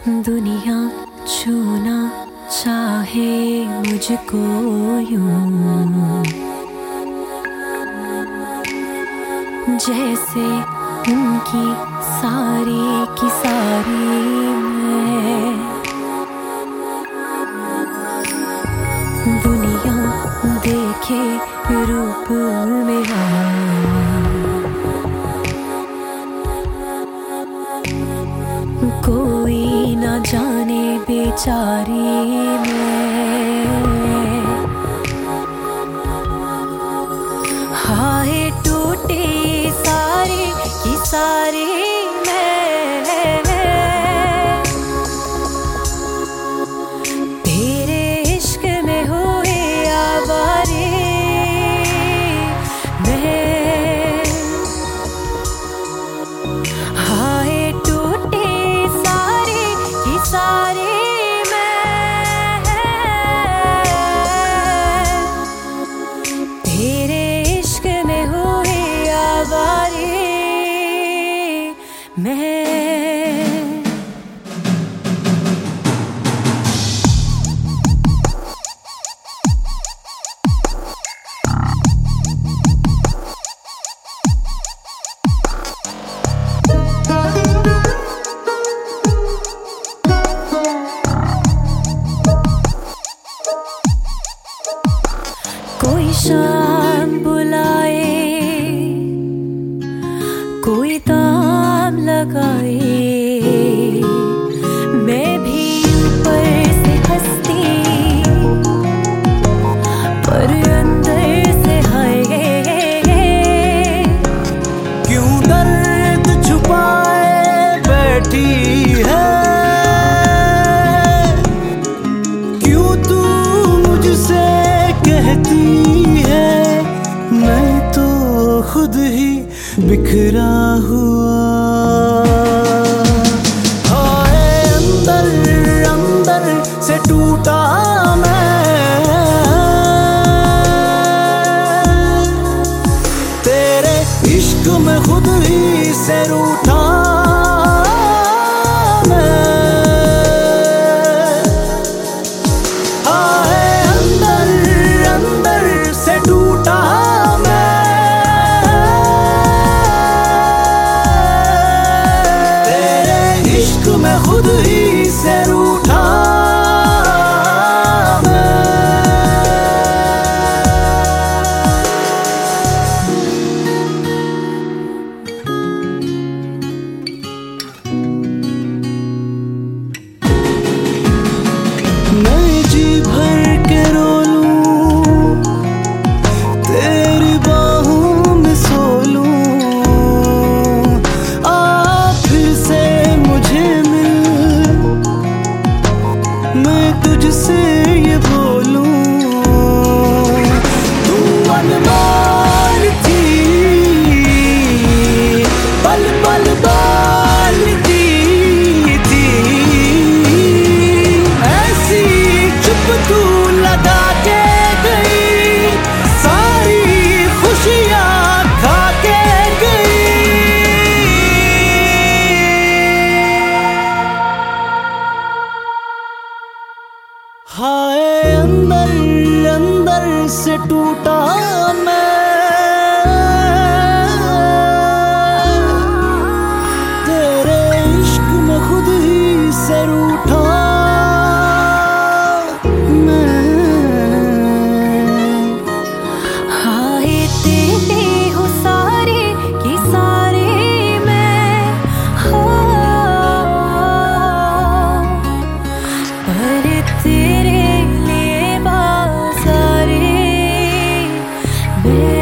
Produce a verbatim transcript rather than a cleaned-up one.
दुनिया छूना चाहे मुझको यूं, जैसे उनकी सारी की सारी मैं। दुनिया देखे रूप मेरा, कोई ना जाने बेचारी मैं। हाय टूटे सारे की सारी मैं, तेरे इश्क में हुए आवारे मैं। हाय टूटे सारे की सारी मैं, तेरे इश्क में हुए आवारे मैं। कोई शाम बुलाए, कोई ताम लगाए, मैं भी ऊपर से हंसती पर अंदर से हाय। क्यों दर्द छुपाए बैठी है, क्यों तू मुझसे कहती है, मैं तो खुद ही बिखरा हुआ। हाय अंदर अंदर से टूटा मैं, तेरे इश्क में खुद ही से रूठा मैं खुद ही से रूठा मैं जी भर के रो लूं, तेरी बाहों में सो लूं, आ फिर से मुझे मैं तुझसे ये बोलूं, तू अनमोल थी, पल पल बोलती थी, ऐसी चुप तू लगा के गई, सारी खुशियां खा के गई। हाय अंदर अंदर से टूटा मैं, तेरे इश्क में खुद ही से रूठा मैं। हाय तेरे हो सारे की सारे मैं, हाँ पर तेरे लिए बाज़ारे मैं।